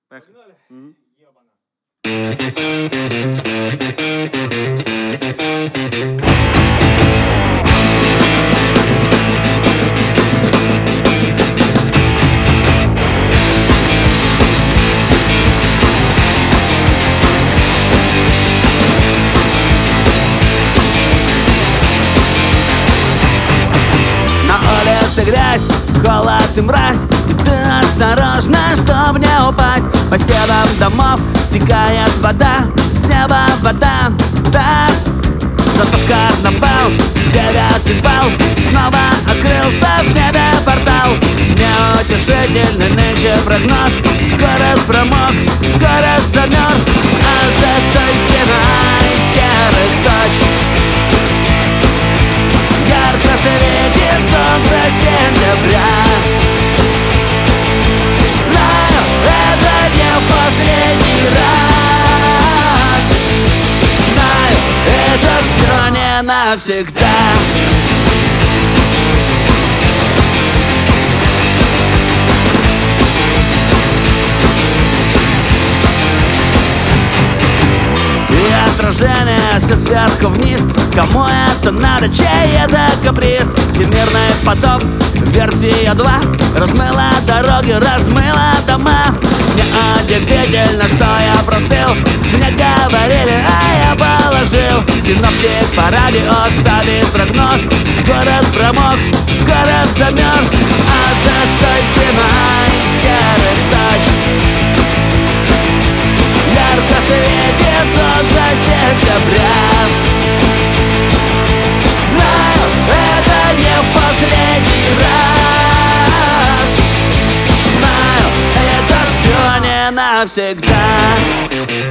Поехали. Мгм. На улице грязь, холод и мразь, и ты осторожна, чтоб не упасть. По стенам домов стекает вода, с неба вода, да. Зато карнавал, 9-й вал, снова открылся в небе портал. Неутешительный нынче прогноз, город промок, город замерз, а за той стеной серых точек ярко светит солнце сентября. Знаю, это не в последний раз. Знаю, это все не навсегда. И отражение все сверху вниз. Кому это надо, чей это каприз? Всемирный потоп, версия 2 размыла дороги, размыла дома. Неудивительно, что я простыл. Мне говорили, а я положил. Синоптик по радио ставит прогноз. Город промок, город замерз, а за той стеной серых точек ярко светит солнце сентября. Знаю, это не в последний раз. Знаю, это все не навсегда.